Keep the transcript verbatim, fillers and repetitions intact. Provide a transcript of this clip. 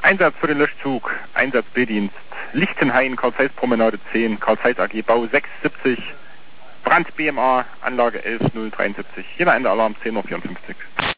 Einsatz für den Löschzug, Einsatz B-Dienst, Lichtenhain, Karl-Zeiss-Promenade zehn, Karl-Zeiss A G Bau sechs siebzig, Brand B M A, Anlage elf null dreiundsiebzig. Jeder Ende Alarm zehn Uhr vierundfünfzig.